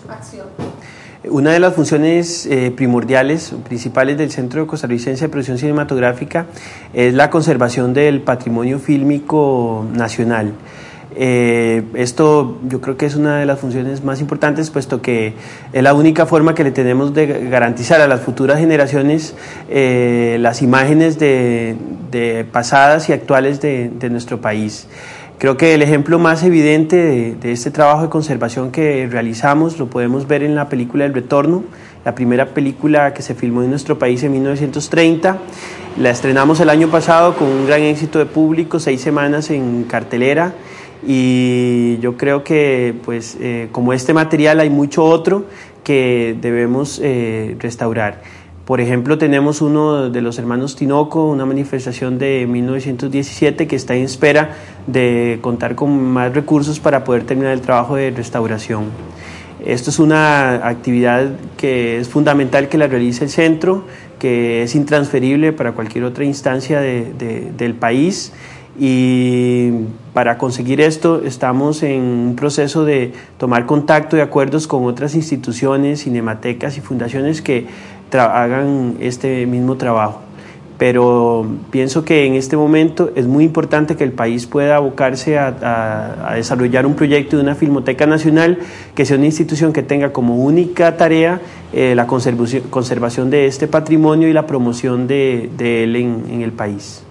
Acción. Una de las funciones primordiales, principales del Centro Costarricense de Producción Cinematográfica es la conservación del patrimonio fílmico nacional. Esto yo creo que es una de las funciones más importantes, puesto que es la única forma que le tenemos de garantizar a las futuras generaciones las imágenes de pasadas y actuales de nuestro país. Creo que el ejemplo más evidente de este trabajo de conservación que realizamos lo podemos ver en la película El Retorno, la primera película que se filmó en nuestro país en 1930. La estrenamos el año pasado con un gran éxito de público, 6 semanas en cartelera, y yo creo que pues, como este material hay mucho otro que debemos restaurar. Por ejemplo, tenemos uno de los hermanos Tinoco, una manifestación de 1917 que está en espera de contar con más recursos para poder terminar el trabajo de restauración. Esto es una actividad que es fundamental que la realice el centro, que es intransferible para cualquier otra instancia del país, y para conseguir esto estamos en un proceso de tomar contacto y acuerdos con otras instituciones, cinematecas y fundaciones que hagan este mismo trabajo. Pero pienso que en este momento es muy importante que el país pueda abocarse a desarrollar un proyecto de una Filmoteca Nacional que sea una institución que tenga como única tarea la conservación de este patrimonio y la promoción de él en el país.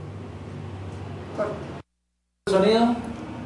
Sonido.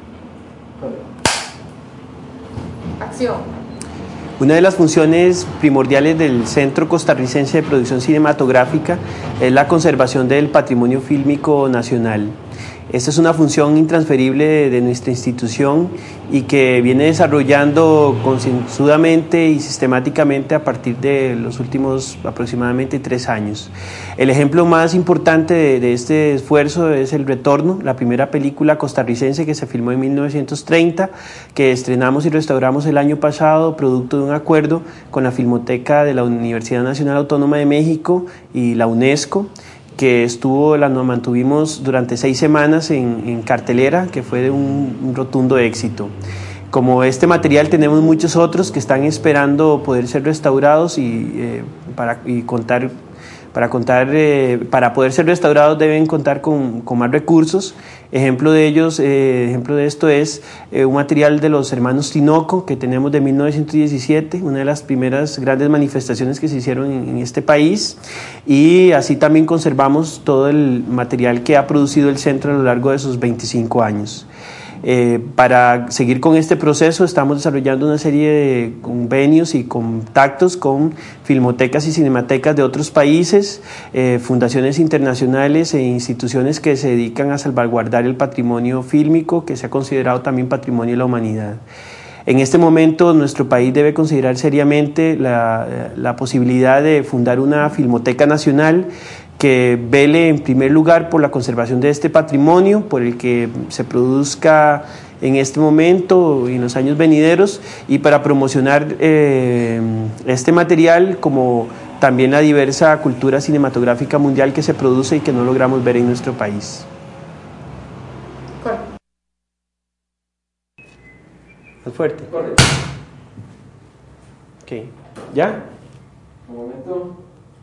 Acción. Una de las funciones primordiales del Centro Costarricense de Producción Cinematográfica es la conservación del patrimonio fílmico nacional. Esta es una función intransferible de nuestra institución y que viene desarrollando concienzudamente y sistemáticamente a partir de los últimos aproximadamente 3 años. El ejemplo más importante de este esfuerzo es El Retorno, la primera película costarricense que se filmó en 1930, que estrenamos y restauramos el año pasado, producto de un acuerdo con la Filmoteca de la Universidad Nacional Autónoma de México y la UNESCO, que la mantuvimos durante 6 semanas en cartelera, que fue de un rotundo éxito. Como este material tenemos muchos otros que están esperando poder ser restaurados para poder ser restaurados deben contar con más recursos. Ejemplo de esto es un material de los hermanos Tinoco que tenemos de 1917, una de las primeras grandes manifestaciones que se hicieron en este país, y así también conservamos todo el material que ha producido el centro a lo largo de sus 25 años. Para seguir con este proceso estamos desarrollando una serie de convenios y contactos con filmotecas y cinematecas de otros países, fundaciones internacionales e instituciones que se dedican a salvaguardar el patrimonio fílmico, que se ha considerado también patrimonio de la humanidad. En este momento nuestro país debe considerar seriamente la posibilidad de fundar una Filmoteca Nacional que vele en primer lugar por la conservación de este patrimonio, por el que se produzca en este momento y en los años venideros, y para promocionar este material como también la diversa cultura cinematográfica mundial que se produce y que no logramos ver en nuestro país. Más fuerte. Correcto. Ok. ¿Ya? Un momento.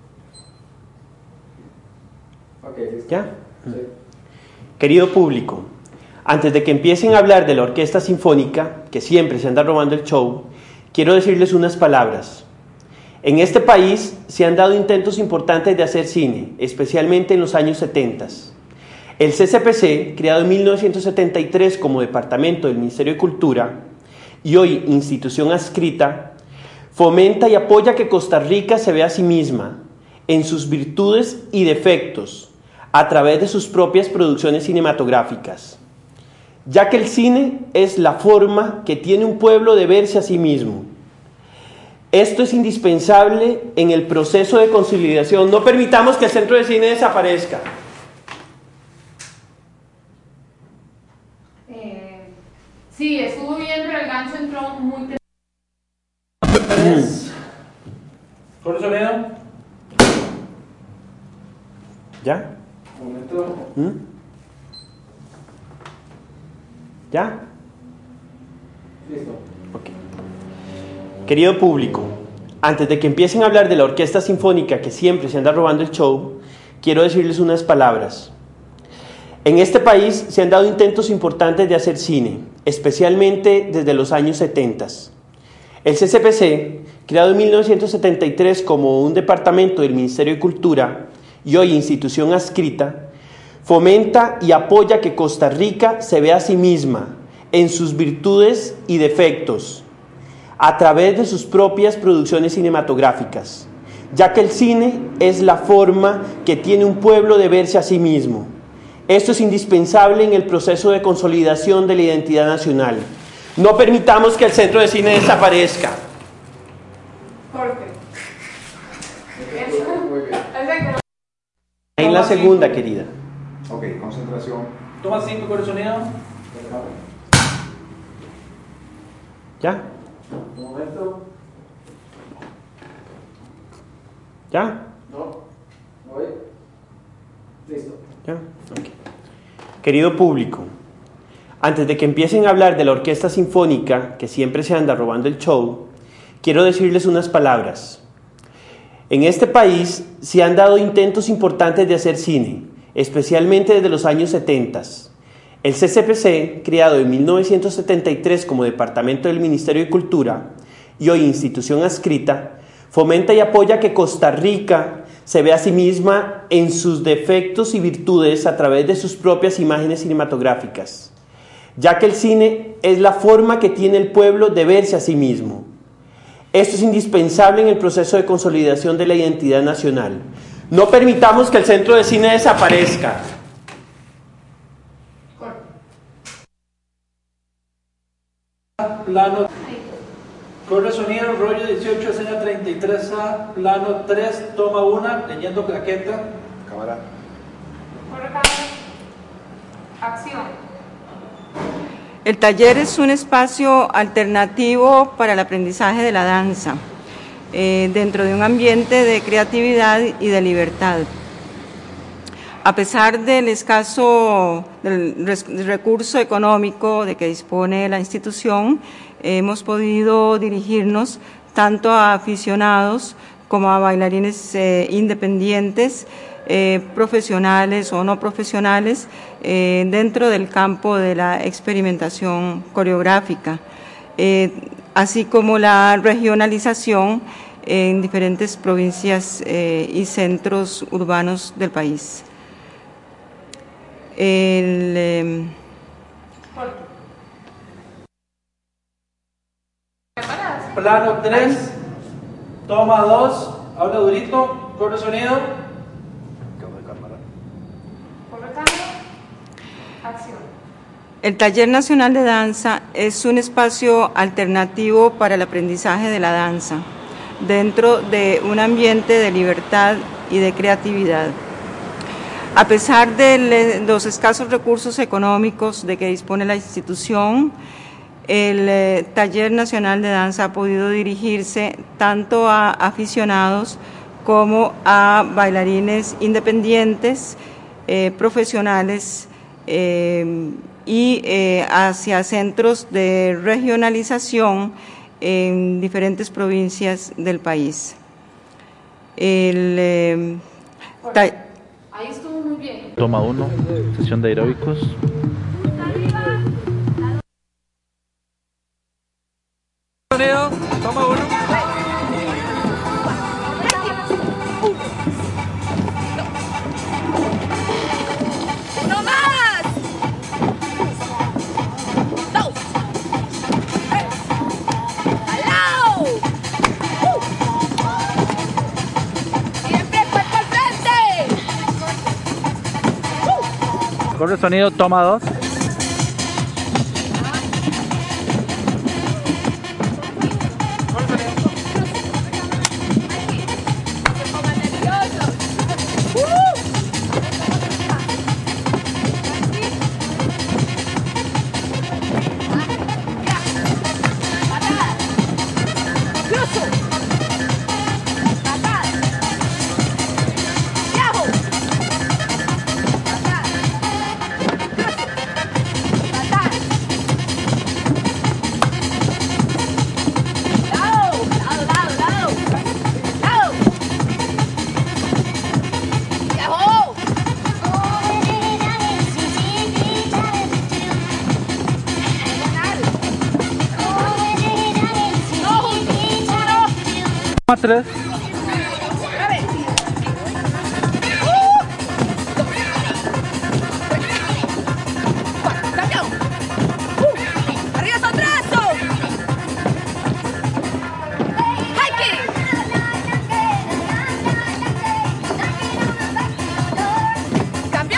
Okay, listo. ¿Ya? Sí. Querido público, antes de que empiecen a hablar de la Orquesta Sinfónica, que siempre se anda robando el show, quiero decirles unas palabras. En este país se han dado intentos importantes de hacer cine, especialmente en los años 70. El CCPC, creado en 1973 como departamento del Ministerio de Cultura y hoy institución adscrita, fomenta y apoya que Costa Rica se vea a sí misma, en sus virtudes y defectos, a través de sus propias producciones cinematográficas, ya que el cine es la forma que tiene un pueblo de verse a sí mismo. Esto es indispensable en el proceso de consolidación. No permitamos que el centro de cine desaparezca. Sí, estuvo bien, pero el gancho entró muy... ¿Con el sonido? ¿Ya? Un momento. ¿Ya? Listo. Ok. Querido público, antes de que empiecen a hablar de la orquesta sinfónica que siempre se anda robando el show, quiero decirles unas palabras. En este país se han dado intentos importantes de hacer cine, especialmente desde los años 70. El CCPC, creado en 1973 como un departamento del Ministerio de Cultura y hoy institución adscrita, fomenta y apoya que Costa Rica se vea a sí misma en sus virtudes y defectos, a través de sus propias producciones cinematográficas, ya que el cine es la forma que tiene un pueblo de verse a sí mismo. Esto es indispensable en el proceso de consolidación de la identidad nacional. No permitamos que el Centro de Cine desaparezca. Corte. Muy bien. En la segunda, querida. Ok, concentración. Toma 5 con el sonido. ¿Ya? Un momento. ¿Ya? No. Voy. Listo. ¿Ya? Okay. Querido público, antes de que empiecen a hablar de la orquesta sinfónica que siempre se anda robando el show, quiero decirles unas palabras. En este país se han dado intentos importantes de hacer cine, especialmente desde los años 70. El CCPC, creado en 1973 como departamento del Ministerio de Cultura y hoy institución adscrita, fomenta y apoya que Costa Rica se vea a sí misma en sus defectos y virtudes a través de sus propias imágenes cinematográficas, ya que el cine es la forma que tiene el pueblo de verse a sí mismo. Esto es indispensable en el proceso de consolidación de la identidad nacional. No permitamos que el Centro de Cine desaparezca. Plano. Corre sonido, rollo 18, escena 33A, plano 3, toma 1, leyendo claqueta. Cámara. Corre cámara. Acción. El taller es un espacio alternativo para el aprendizaje de la danza, dentro de un ambiente de creatividad y de libertad. A pesar del escaso del recurso económico de que dispone la institución, hemos podido dirigirnos tanto a aficionados como a bailarines independientes, profesionales o no profesionales, dentro del campo de la experimentación coreográfica, así como la regionalización en diferentes provincias y centros urbanos del país. Plano 3, toma 2, habla durito, corre sonido. Corre cámara. Acción. El Taller Nacional de Danza es un espacio alternativo para el aprendizaje de la danza, dentro de un ambiente de libertad y de creatividad. A pesar de los escasos recursos económicos de que dispone la institución, el Taller Nacional de Danza ha podido dirigirse tanto a aficionados como a bailarines independientes, profesionales y hacia centros de regionalización en diferentes provincias del país. Ahí estuvo muy bien. Toma 1, sesión de aeróbicos. Sonido, toma 1. ¡Uno más! ¡Dos! ¡Al lado! ¡Siempre cuerpo al frente! Corre sonido, toma 2. Toma 3. Otra vez. Cambiamos. Arriba son brazos. Hiking. Cambió.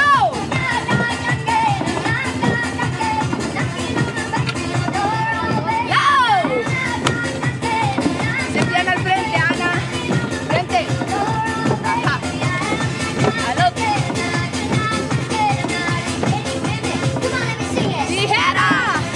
Low. Se tiene al frente, Ana. Frente. Ajá. Al otro. Tijera.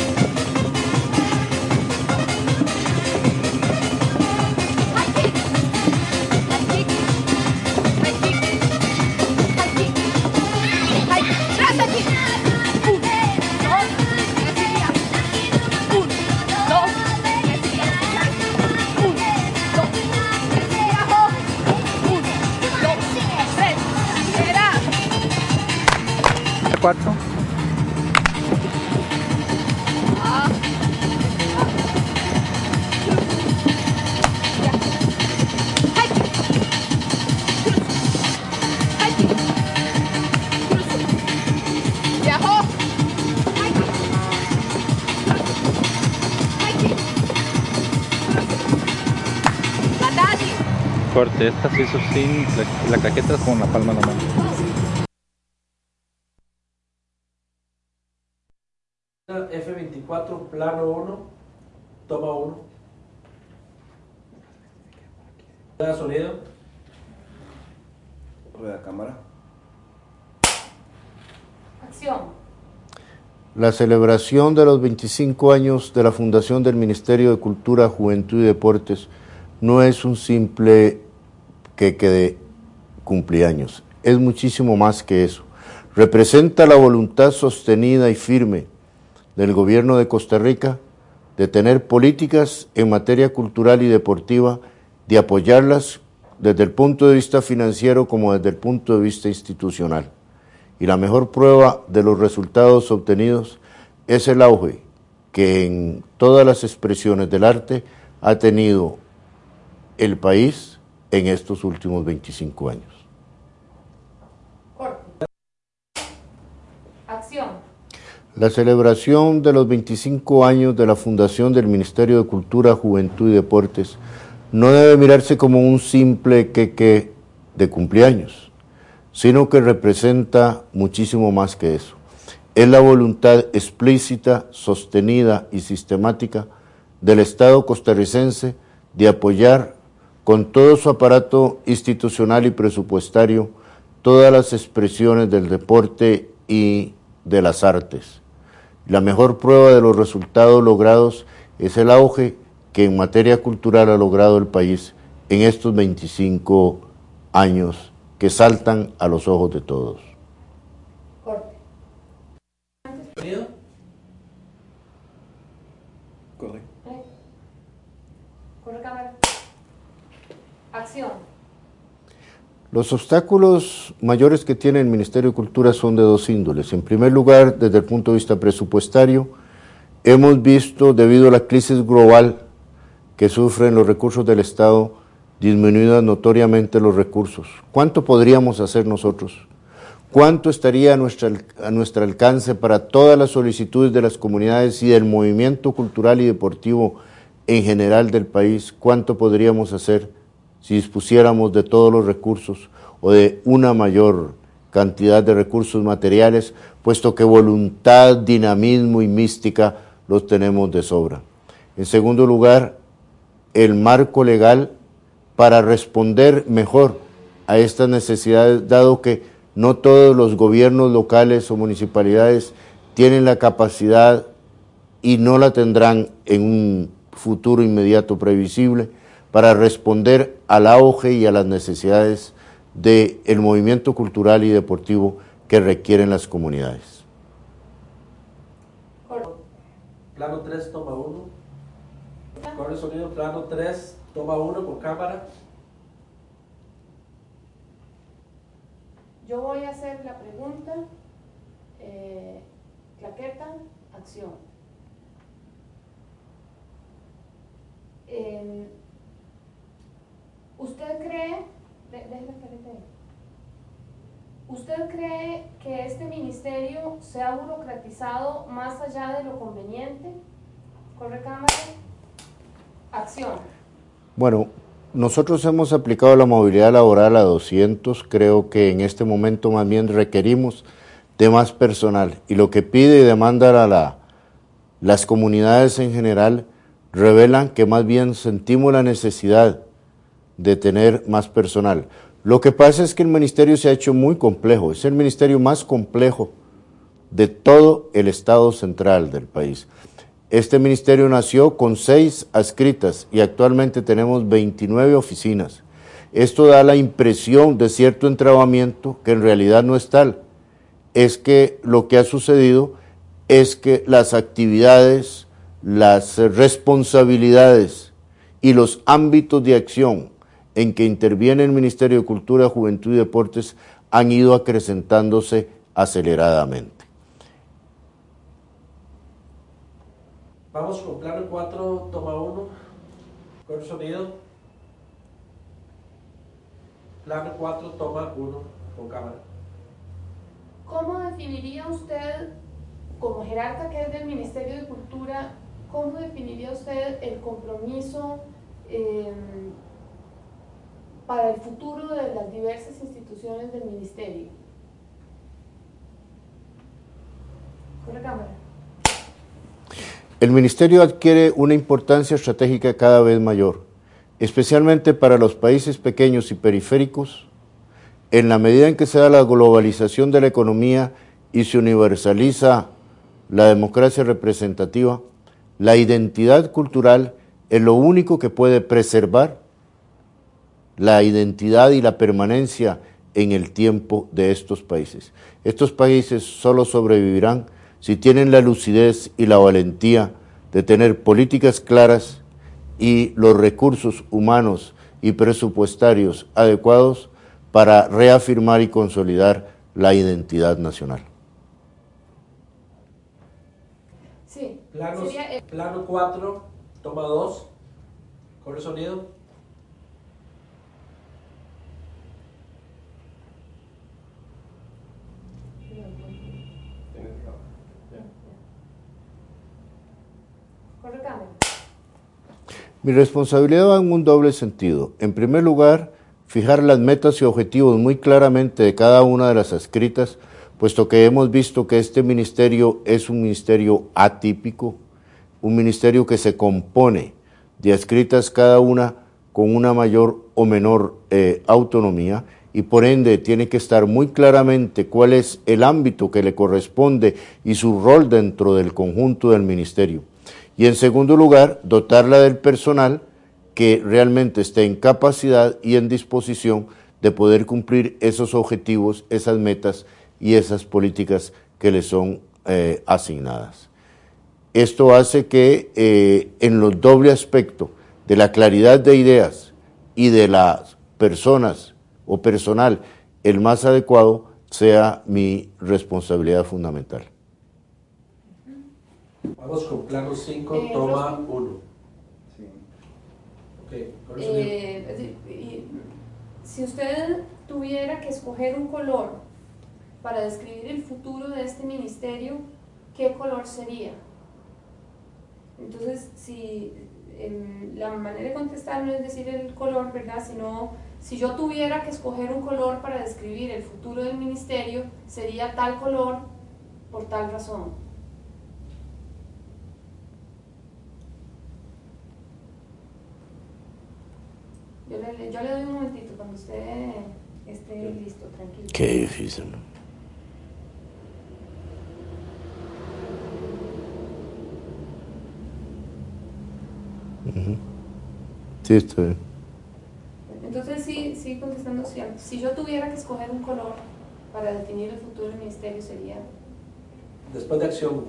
Cuatro. Corte, esta se hizo sin la claqueta con la palma de la mano. F24, plano 1, toma 1. Da sonido. Rueda cámara. Acción. La celebración de los 25 años de la fundación del Ministerio de Cultura, Juventud y Deportes no es un simple queque de cumpleaños, es muchísimo más que eso. Representa la voluntad sostenida y firme del gobierno de Costa Rica de tener políticas en materia cultural y deportiva, de apoyarlas desde el punto de vista financiero como desde el punto de vista institucional. Y la mejor prueba de los resultados obtenidos es el auge que en todas las expresiones del arte ha tenido el país en estos últimos 25 años. Corte. Acción. La celebración de los 25 años de la fundación del Ministerio de Cultura, Juventud y Deportes no debe mirarse como un simple queque de cumpleaños, sino que representa muchísimo más que eso. Es la voluntad explícita, sostenida y sistemática del Estado costarricense de apoyar con todo su aparato institucional y presupuestario todas las expresiones del deporte y de las artes. La mejor prueba de los resultados logrados es el auge que en materia cultural ha logrado el país en estos 25 años que saltan a los ojos de todos. Corte. Sonido. Corre. Corre cámara. Acción. Los obstáculos mayores que tiene el Ministerio de Cultura son de dos índoles. En primer lugar, desde el punto de vista presupuestario, hemos visto, debido a la crisis global que sufren los recursos del Estado, disminuidos notoriamente los recursos. ¿Cuánto podríamos hacer nosotros? ¿Cuánto estaría a nuestro alcance para todas las solicitudes de las comunidades y del movimiento cultural y deportivo en general del país? ¿Cuánto podríamos hacer si dispusiéramos de todos los recursos o de una mayor cantidad de recursos materiales, puesto que voluntad, dinamismo y mística los tenemos de sobra? En segundo lugar, el marco legal para responder mejor a estas necesidades, dado que no todos los gobiernos locales o municipalidades tienen la capacidad y no la tendrán en un futuro inmediato previsible para responder al auge y a las necesidades del movimiento cultural y deportivo que requieren las comunidades. Plano 3, toma 1. Corre sonido, plano 3, toma 1 con cámara. Yo voy a hacer la pregunta. Claqueta, acción. ¿Usted cree, ¿usted cree que este ministerio se ha burocratizado más allá de lo conveniente? ¿Corre cámara? Acción. Bueno, nosotros hemos aplicado la movilidad laboral a 200, creo que en este momento más bien requerimos de más personal, y lo que pide y demanda las comunidades en general revelan que más bien sentimos la necesidad de tener más personal. Lo que pasa es que el ministerio se ha hecho muy complejo, es el ministerio más complejo de todo el estado central del país. Este ministerio nació con 6 adscritas y actualmente tenemos 29 oficinas. Esto da la impresión de cierto entrabamiento que en realidad no es tal. Es que lo que ha sucedido es que las actividades, las responsabilidades y los ámbitos de acción en que interviene el Ministerio de Cultura, Juventud y Deportes han ido acrecentándose aceleradamente. Vamos con plano 4, toma 1, con sonido. Plano 4, toma 1, con cámara. ¿Cómo definiría usted, como jerarca que es del Ministerio de Cultura, cómo definiría usted el compromiso para el futuro de las diversas instituciones del Ministerio? Con la cámara. El Ministerio adquiere una importancia estratégica cada vez mayor, especialmente para los países pequeños y periféricos, en la medida en que se da la globalización de la economía y se universaliza la democracia representativa. La identidad cultural es lo único que puede preservar la identidad y la permanencia en el tiempo de estos países. Estos países solo sobrevivirán si tienen la lucidez y la valentía de tener políticas claras y los recursos humanos y presupuestarios adecuados para reafirmar y consolidar la identidad nacional. Sí. Plano 4, toma 2, con el sonido. Mi responsabilidad va en un doble sentido. En primer lugar, fijar las metas y objetivos muy claramente de cada una de las adscritas, puesto que hemos visto que este ministerio es un ministerio atípico, un ministerio que se compone de adscritas cada una con una mayor o menor autonomía, y por ende tiene que estar muy claramente cuál es el ámbito que le corresponde y su rol dentro del conjunto del ministerio. Y en segundo lugar, dotarla del personal que realmente esté en capacidad y en disposición de poder cumplir esos objetivos, esas metas y esas políticas que le son asignadas. Esto hace que en los doble aspecto de la claridad de ideas y de las personas o personal el más adecuado sea mi responsabilidad fundamental. Vamos con plano 5, toma 1. Sí. Okay, con el sonido. Si usted tuviera que escoger un color para describir el futuro de este ministerio, ¿qué color sería? Entonces, la manera de contestar no es decir el color, ¿verdad? Sino, si yo tuviera que escoger un color para describir el futuro del ministerio, sería tal color por tal razón. Yo le doy un momentito cuando usted esté listo, tranquilo. Qué difícil, ¿no? Sí, está bien. Entonces sí contestando cierto. Si yo tuviera que escoger un color para definir el futuro del ministerio, sería... Después de acción.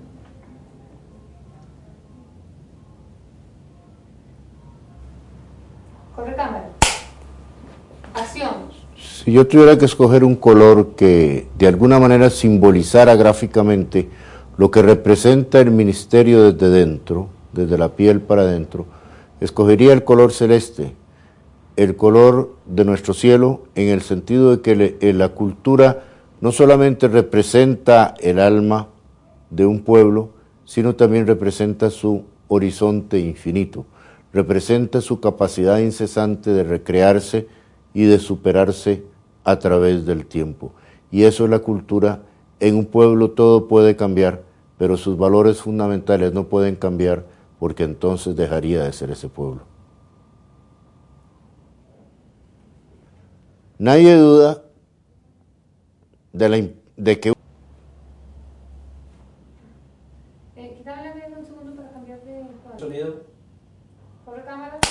Corre cámara. Acción. Si yo tuviera que escoger un color que de alguna manera simbolizara gráficamente lo que representa el ministerio desde dentro, desde la piel para adentro, escogería el color celeste. el color de nuestro cielo en el sentido de que la cultura no solamente representa el alma de un pueblo, sino también representa su horizonte infinito, representa su capacidad incesante de recrearse y de superarse a través del tiempo. Y eso es la cultura. En un pueblo todo puede cambiar, pero sus valores fundamentales no pueden cambiar, porque entonces dejaría de ser ese pueblo. Nadie duda de que... Quítale un segundo para cambiar de cuadro. Sonido. ¿Corre cámara?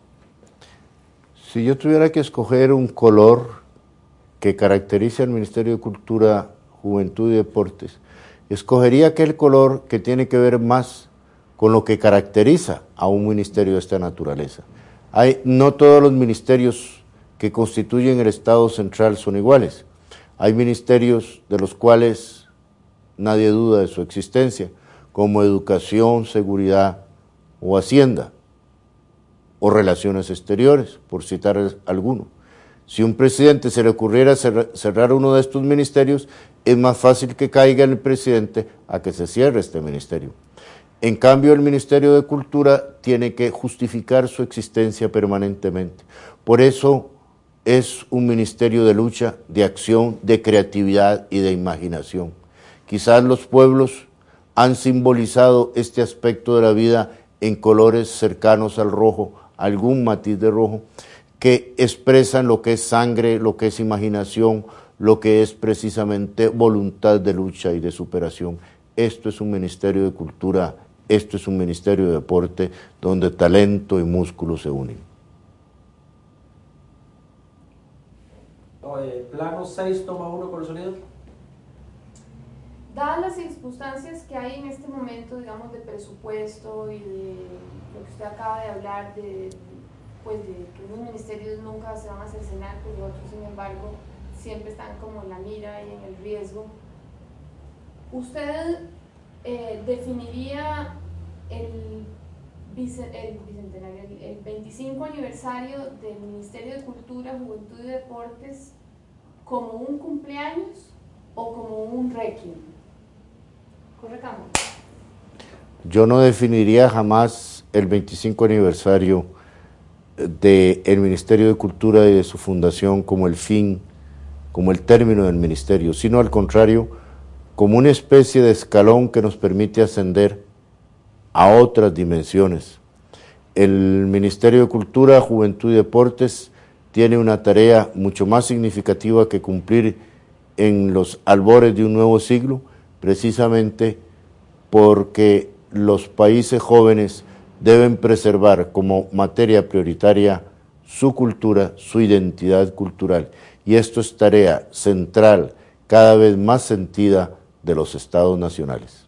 Si yo tuviera que escoger un color que caracterice al Ministerio de Cultura, Juventud y Deportes, escogería aquel color que tiene que ver más con lo que caracteriza a un ministerio de esta naturaleza. No todos los ministerios que constituyen el Estado central son iguales. Hay ministerios de los cuales nadie duda de su existencia, como Educación, Seguridad o Hacienda, o Relaciones Exteriores, por citar alguno. Si a un presidente se le ocurriera cerrar uno de estos ministerios, es más fácil que caiga el presidente a que se cierre este ministerio. En cambio, el Ministerio de Cultura tiene que justificar su existencia permanentemente. Por eso es un ministerio de lucha, de acción, de creatividad y de imaginación. Quizás los pueblos han simbolizado este aspecto de la vida en colores cercanos al rojo, algún matiz de rojo, que expresan lo que es sangre, lo que es imaginación, lo que es precisamente voluntad de lucha y de superación. Esto es un ministerio de cultura, esto es un ministerio de deporte, donde talento y músculo se unen. Plano 6, toma 1 con el sonido. Dadas las circunstancias que hay en este momento, digamos, de presupuesto y de lo que usted acaba de hablar, pues de que unos ministerios nunca se van a cercenar, pues otros, sin embargo, siempre están como en la mira y en el riesgo, ¿usted definiría el 25 aniversario del Ministerio de Cultura, Juventud y Deportes como un cumpleaños o como un requiem? Corre cámara. Yo no definiría jamás el 25 aniversario del Ministerio de Cultura y de su fundación como el fin, como el término del ministerio, sino al contrario, como una especie de escalón que nos permite ascender a otras dimensiones. El Ministerio de Cultura, Juventud y Deportes tiene una tarea mucho más significativa que cumplir en los albores de un nuevo siglo, precisamente porque los países jóvenes deben preservar como materia prioritaria su cultura, su identidad cultural, y esto es tarea central, cada vez más sentida, de los estados nacionales.